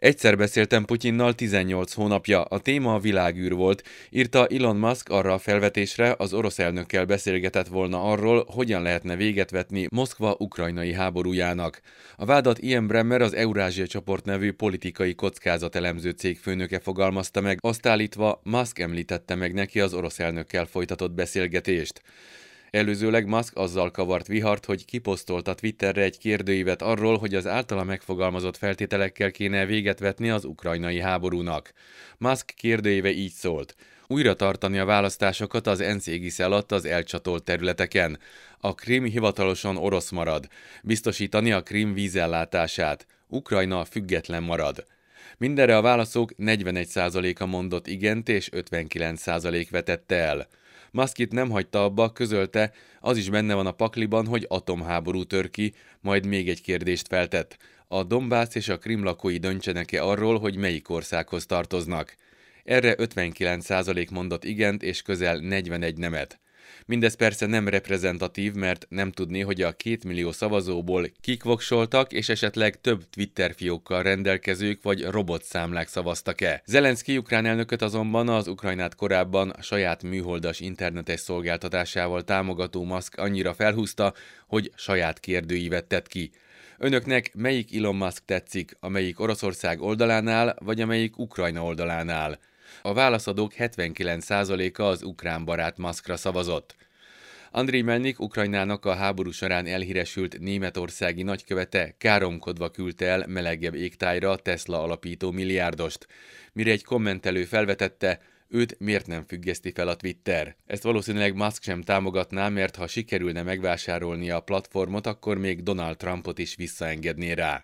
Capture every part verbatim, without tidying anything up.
Egyszer beszéltem Putyinnal tizennyolc hónapja, a téma a világűr volt, írta Elon Musk arra a felvetésre, az orosz elnökkel beszélgetett volna arról, hogyan lehetne véget vetni Moszkva ukrajnai háborújának. A vádat Ian Bremmer, az Eurázsia Csoport nevű politikai kockázatelemző cég főnöke fogalmazta meg, azt állítva, Musk említette meg neki az orosz elnökkel folytatott beszélgetést. Előzőleg Musk azzal kavart vihart, hogy kiposztolta Twitterre egy kérdőívet arról, hogy az általa megfogalmazott feltételekkel kéne véget vetni az ukrajnai háborúnak. Musk kérdőíve így szólt: újra tartani a választásokat az ENSZ égisze alatt az elcsatolt területeken. A Krím hivatalosan orosz marad. Biztosítani a Krím vízellátását. Ukrajna független marad. Mindenre a válaszok negyvenegy százaléka mondott igent és ötvenkilenc százalék vetette el. Musk itt nem hagyta abba, közölte, az is benne van a pakliban, hogy atomháború tör ki, majd még egy kérdést feltett. A Donbass és a Krím lakói döntsenek-e arról, hogy melyik országhoz tartoznak? Erre ötvenkilenc százalék mondott igent és közel negyvenegy nemet. Mindez persze nem reprezentatív, mert nem tudni, hogy a két millió szavazóból kik voksoltak, és esetleg több Twitter fiókkal rendelkezők vagy robotszámlák szavaztak-e. Zelenszky ukrán elnököt azonban az Ukrajnát korábban a saját műholdas internetes szolgáltatásával támogató Musk annyira felhúzta, hogy saját kérdőívet tett ki. Önöknek melyik Elon Musk tetszik, amelyik Oroszország oldalánál, vagy amelyik Ukrajna oldalánál? A válaszadók hetvenkilenc százaléka az ukrán barát Muskra szavazott. Andriy Melnik, Ukrajnának a háború során elhíresült németországi nagykövete káromkodva küldte el melegebb égtájra a Tesla alapító milliárdost. Mire egy kommentelő felvetette, őt miért nem függeszti fel a Twitter. Ezt valószínűleg Musk sem támogatná, mert ha sikerülne megvásárolnia a platformot, akkor még Donald Trumpot is visszaengedné rá.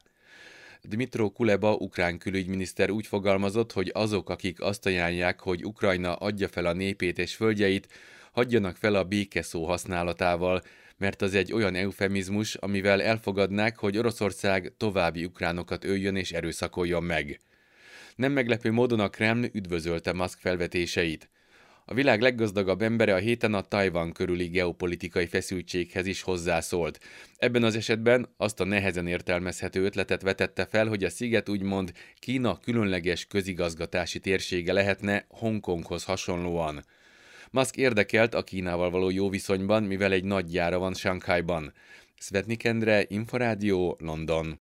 Dmytro Kuleba ukrán külügyminiszter úgy fogalmazott, hogy azok, akik azt ajánlják, hogy Ukrajna adja fel a népét és földjeit, hagyjanak fel a béke szó használatával, mert az egy olyan eufemizmus, amivel elfogadnák, hogy Oroszország további ukránokat öljön és erőszakoljon meg. Nem meglepő módon a Kreml üdvözölte Musk felvetéseit. A világ leggazdagabb embere a héten a Tajvan körüli geopolitikai feszültséghez is hozzászólt. Ebben az esetben azt a nehezen értelmezhető ötletet vetette fel, hogy a sziget úgymond Kína különleges közigazgatási térsége lehetne Hongkonghoz hasonlóan. Musk érdekelt a Kínával való jó viszonyban, mivel egy nagy gyára van Sanghajban. Szvetnik Endre, Inforádió, London.